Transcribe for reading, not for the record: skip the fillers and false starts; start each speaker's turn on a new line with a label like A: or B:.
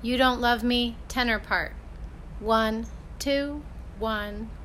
A: You Don't Love Me tenor part. 1, 2, 1,